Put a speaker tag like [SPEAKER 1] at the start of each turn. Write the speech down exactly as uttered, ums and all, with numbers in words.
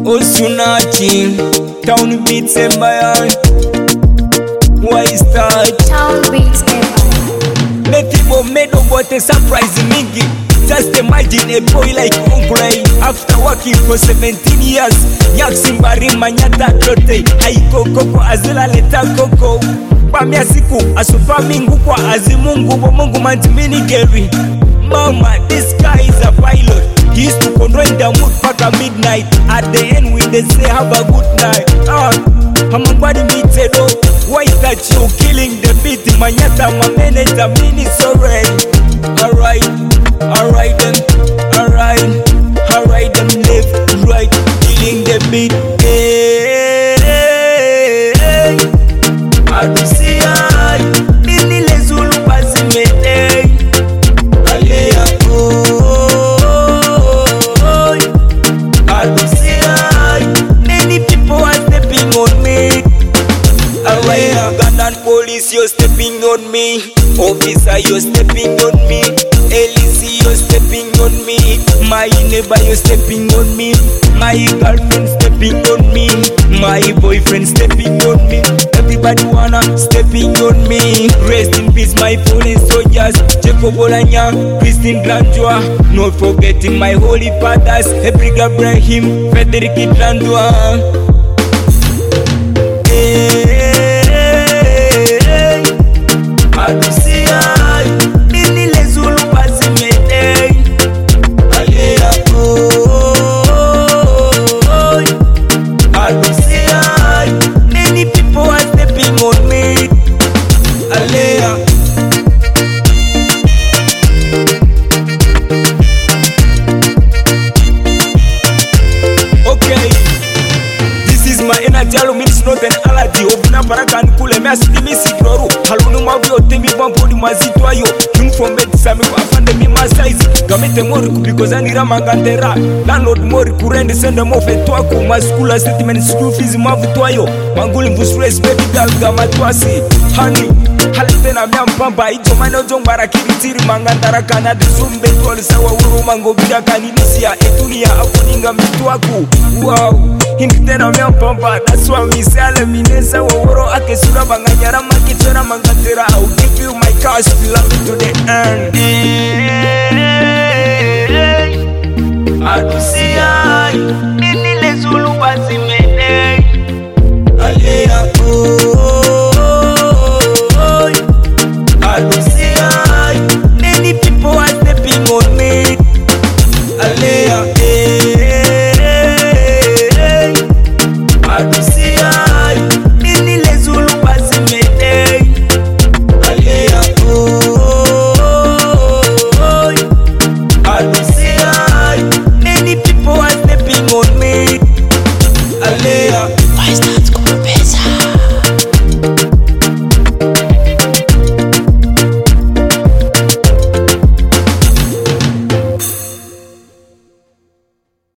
[SPEAKER 1] Osunachi, Town Beats Empire. Why start?
[SPEAKER 2] Town Beats Empire.
[SPEAKER 1] Mefibo made about a surprise mingi. Just imagine a boy like Ongray after working for seventeen years. Nyaksimbari manyata klote haiko koko azila leta koko. Pamia siku asupa mingu kwa azimungu bo mungu mantimini geri. Mama, this guy is a pilot. He used to control the mood paka midnight. At the end we they say have a good night. Ah, hamambari mitedo. Why is that you killing the beat? Manyata mameneta mini sorry. Alright, alright then, alright, alright then left, right, killing the beat. Hey, hey, hey. Adusia, nini lezulu bazimete. Alea, oh, Adusia, many people are stepping on me. Alea, Ugandan police, you're stepping on me. Officer, you're stepping on me. L C, you're stepping on me. My neighbor, you're stepping on me. My girlfriend stepping on me. My boyfriend stepping on me. Everybody wanna stepping on me. Rest in peace, my fallen soldiers. Jacob Olanya, Christine Glandua. Not forgetting my holy fathers. Hebrig Abraham, Frederick Glandua. Hey, hey, hey. Adusia, nini lezulu bazimete. Alea, oh, Adusia, many people are stepping on me. Alea. Okay, this is my energy. It's not an allergy. Obina parakan kule me asimi sikroru. Halunu mabio temi bampodi mazito ayo. Yung from bed sami kwa afande mi size. Gamete mori because anira magandera. Landlord mori kurendi sende mofe twaku. Maskula statement school fees mavuto ayo. Manguli mvusres baby girl gamatwasi. Honey, halipena mia mpamba. Ijo mano jong barakiri tiri mangandara kana de zumbe tuwali sawa uru mango bida kaninisia. Etunia akuninga mituaku. Wow, hinditena mia mpamba. That's why me say Minesa woro ake sura banganyara makitera mangatera. I'll give you my cash, love me to the end. Adusia.